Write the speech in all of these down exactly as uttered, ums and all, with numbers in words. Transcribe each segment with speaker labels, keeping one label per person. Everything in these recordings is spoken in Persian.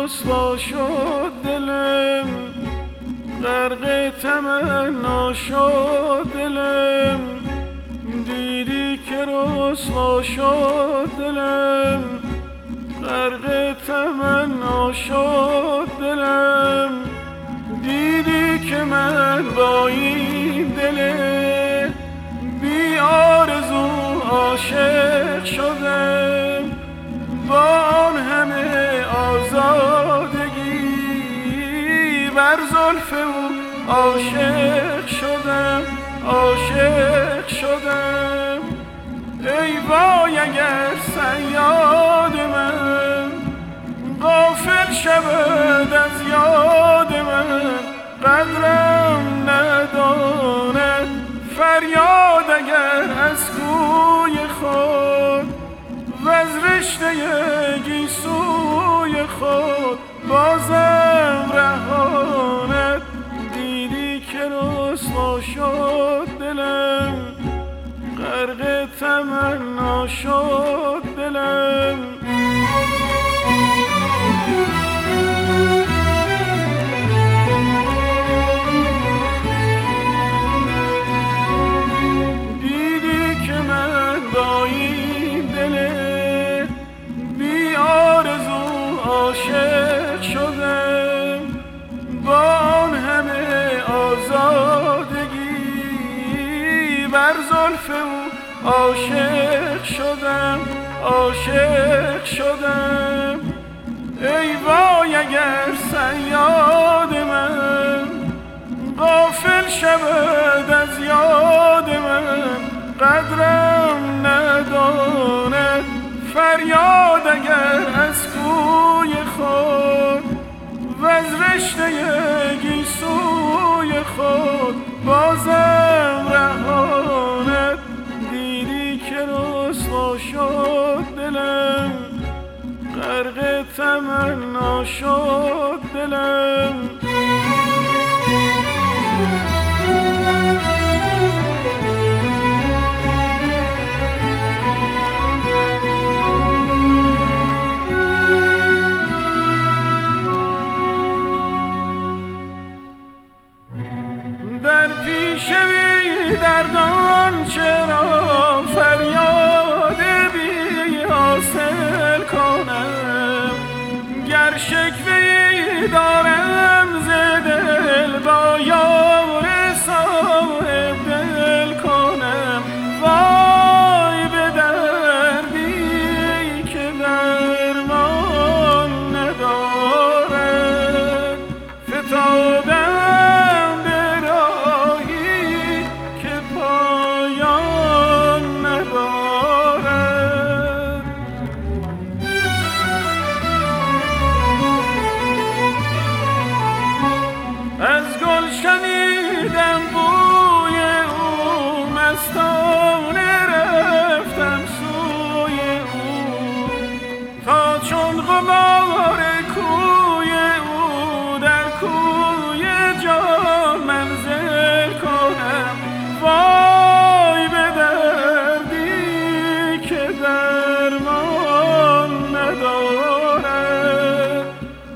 Speaker 1: رسوا شد دلم، غرق تمنا شد دلم. دیدی که رسوا شد دلم، غرق تمنا شد دلم. دیدی که من با این دل بی آرزو عاشق شدم، با آن همه آزادگی بر زلف او عاشق شدم، عاشق شدم. ای وای اگر صیاد من غافل شود از یاد من، قدرم نداند فریاد اگر از کوی خود و از رشته گیسوی خود بازم رهاند. دیدی که رسوا شد دلم، غرق تمنا شد دلم. دیدی که من با این دل بی آرزو عاشق شدم، با آن همه آزادگی بر زلف او عاشق شدم، عاشق شدم. ای وای اگر صیاد من غافل شود از یاد من، قدرم نداند فریاد اگر از کوی خود و از رشته گیسوی خود بازم رهاند. دیدی که رسوا شد دلم، غرق تمنا شد دلم. در پیش بی دردان چرا فریاد بی حاصل کنم، گر شکوه‌ای دارم ز دل با یار صاحب دل کنم. وای به دردی که درمان ندارد، فتادم شنیدم بوی او، مستانه رفتم سوی او، تا چون غبار کوی او در کوی جان منزل کنم. وای به دردی که درمان ندارد،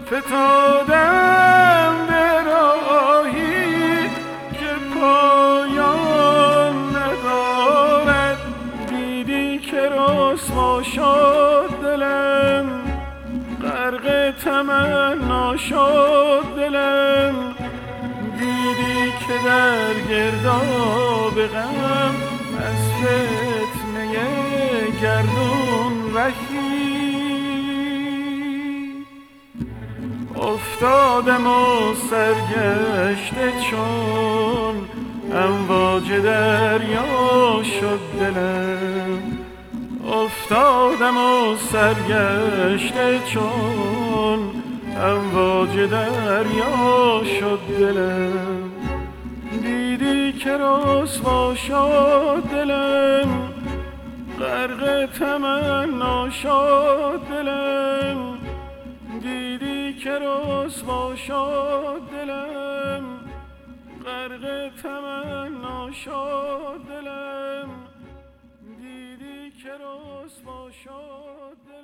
Speaker 1: فتادم به راهی که پایان ندارد. دیدی که رسوا شد دلم، غرق تمنا شد دلم. دیدی که در گرداب غم از فتنه گردون رهی افتادم و سرگشته چون امواج دریا شد دلم. افتادم و سرگشته چون امواج دریا شد دلم. دیدی که رسوا شد دلم، غرق تمنا شد دلم. دیدی که رسوا شد دلم، غرق تمنا شد دلم. دیدی که رسوا شد